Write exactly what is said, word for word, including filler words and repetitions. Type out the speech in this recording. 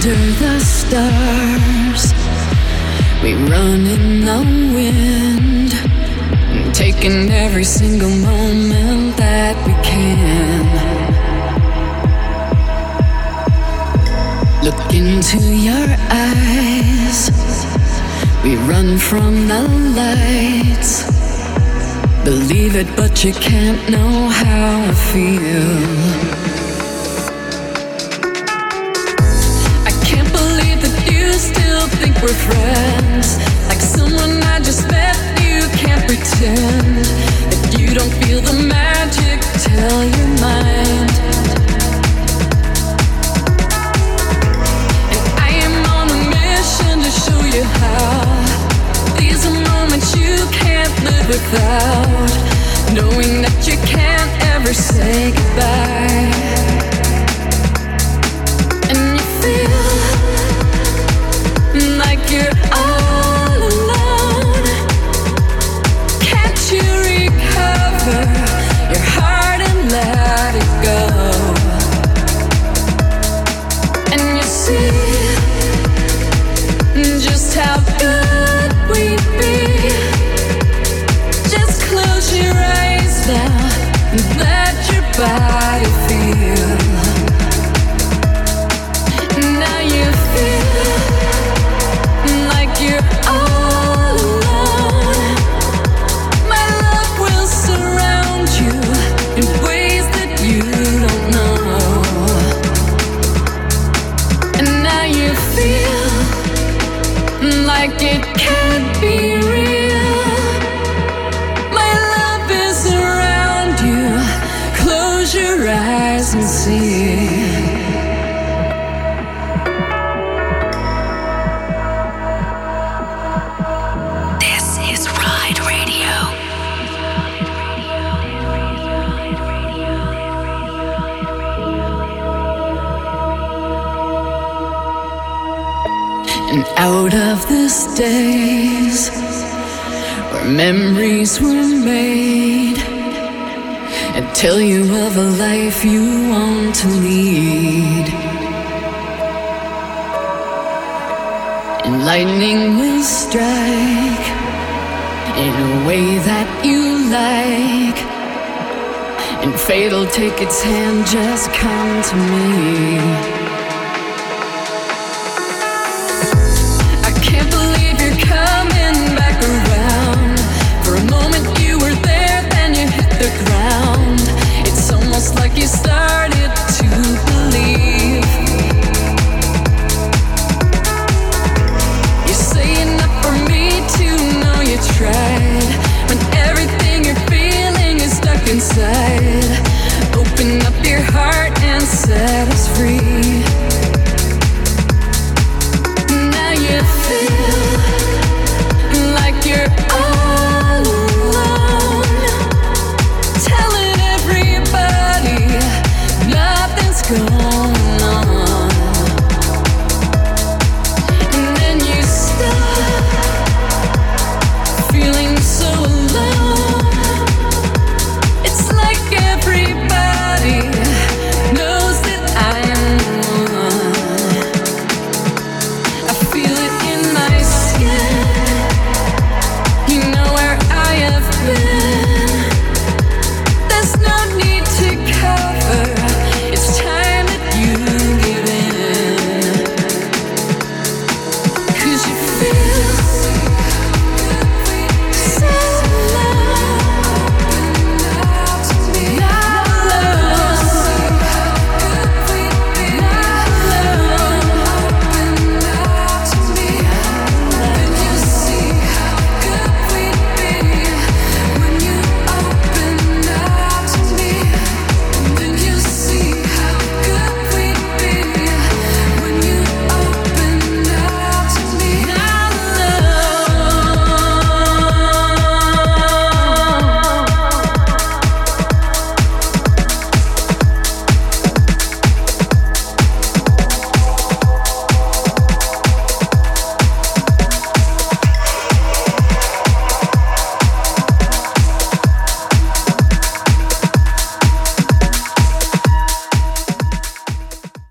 under the stars, we run in the wind, taking every single moment that we can. Look into your eyes, we run from the lights. Believe it, but you can't know how I feel. Still think we're friends, like someone I just met. You can't pretend that you don't feel the magic. Tell your mind. And I am on a mission to show you how. These are moments you can't live without, knowing that you can't ever say goodbye. And you feel like you're all alone. Can't you recover your heart and let it go? And you see just how good we'd be. Just close your eyes now and let your body feel. Now you feel you're all alone. My love will surround you in ways that you don't know. And now you feel like it can't be real. My love is around you. Close your eyes and see. And out of these days where memories were made, and tell you of a life you want to lead. And lightning will strike in a way that you like, and fate'll take its hand, just come to me.